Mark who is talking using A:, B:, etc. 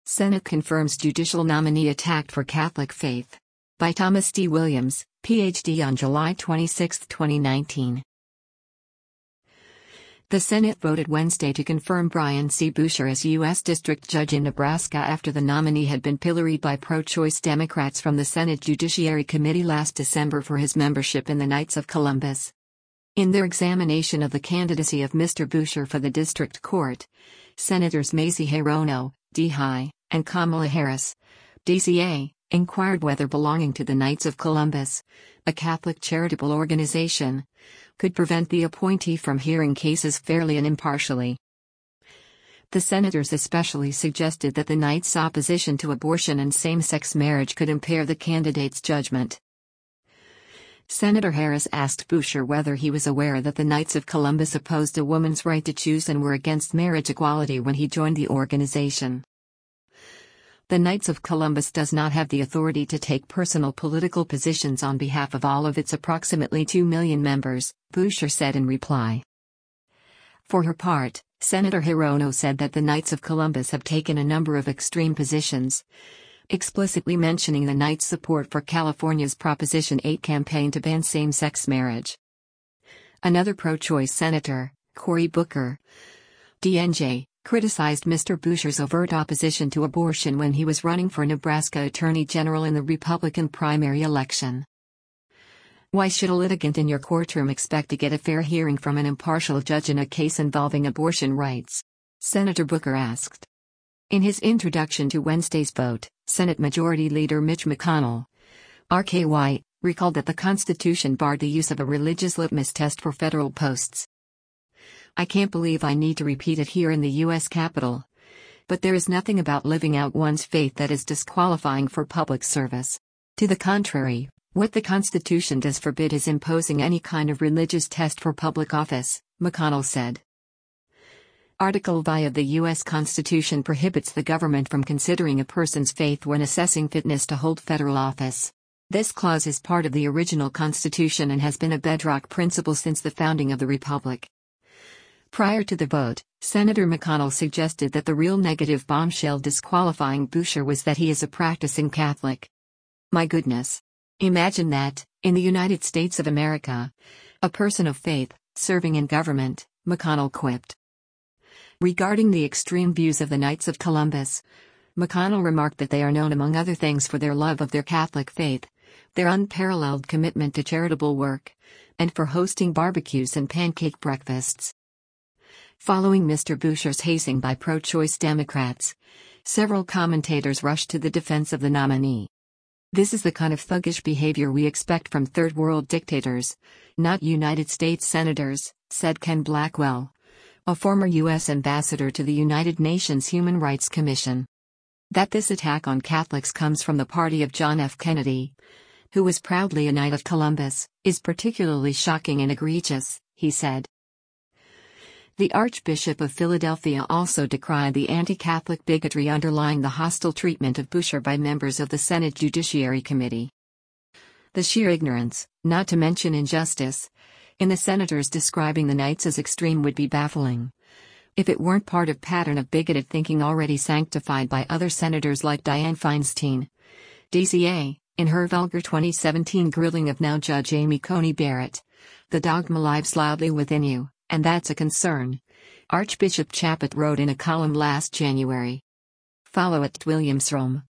A: Senate confirms judicial nominee attacked for Catholic faith. By Thomas D. Williams, Ph.D. on July 26, 2019. The Senate voted Wednesday to confirm Brian C. Buescher as U.S. District Judge in Nebraska after the nominee had been pilloried by pro-choice Democrats from the Senate Judiciary Committee last December for his membership in the Knights of Columbus. In their examination of the candidacy of Mr. Buescher for the district court, Senators Mazie Hirono, D-High, and Kamala Harris, DCA, inquired whether belonging to the Knights of Columbus, a Catholic charitable organization, could prevent the appointee from hearing cases fairly and impartially. The senators especially suggested that the Knights' opposition to abortion and same-sex marriage could impair the candidate's judgment. Senator Harris asked Buescher whether he was aware that the Knights of Columbus opposed a woman's right to choose and were against marriage equality when he joined the organization. The Knights of Columbus does not have the authority to take personal political positions on behalf of all of its approximately 2 million members, Buescher said in reply. For her part, Senator Hirono said that the Knights of Columbus have taken a number of extreme positions, explicitly mentioning the Knights' support for California's Proposition 8 campaign to ban same-sex marriage. Another pro-choice senator, Cory Booker, DNJ, criticized Mr. Buescher's overt opposition to abortion when he was running for Nebraska Attorney General in the Republican primary election. Why should a litigant in your courtroom expect to get a fair hearing from an impartial judge in a case involving abortion rights? Senator Booker asked. In his introduction to Wednesday's vote, Senate Majority Leader Mitch McConnell, RKY, recalled that the Constitution barred the use of a religious litmus test for federal posts. I can't believe I need to repeat it here in the U.S. Capitol. But there is nothing about living out one's faith that is disqualifying for public service. To the contrary, what the Constitution does forbid is imposing any kind of religious test for public office, McConnell said. Article V of the U.S. Constitution prohibits the government from considering a person's faith when assessing fitness to hold federal office. This clause is part of the original Constitution and has been a bedrock principle since the founding of the Republic. Prior to the vote, Senator McConnell suggested that the real negative bombshell disqualifying Buescher was that he is a practicing Catholic. My goodness. Imagine that, in the United States of America, a person of faith, serving in government, McConnell quipped. Regarding the extreme views of the Knights of Columbus, McConnell remarked that they are known among other things for their love of their Catholic faith, their unparalleled commitment to charitable work, and for hosting barbecues and pancake breakfasts. Following Mr. Buescher's hazing by pro-choice Democrats, several commentators rushed to the defense of the nominee. This is the kind of thuggish behavior we expect from third-world dictators, not United States senators, said Ken Blackwell, a former U.S. ambassador to the United Nations Human Rights Commission. That this attack on Catholics comes from the party of John F. Kennedy, who was proudly a Knight of Columbus, is particularly shocking and egregious, he said. The Archbishop of Philadelphia also decried the anti-Catholic bigotry underlying the hostile treatment of Buescher by members of the Senate Judiciary Committee. The sheer ignorance, not to mention injustice, in the senators describing the Knights as extreme would be baffling. If it weren't part of pattern of bigoted thinking already sanctified by other senators like Dianne Feinstein, DCA, in her vulgar 2017 grilling of now Judge Amy Coney Barrett, the dogma lives loudly within you, and that's a concern, Archbishop Chaput wrote in a column last January. Follow @WilliamsRome.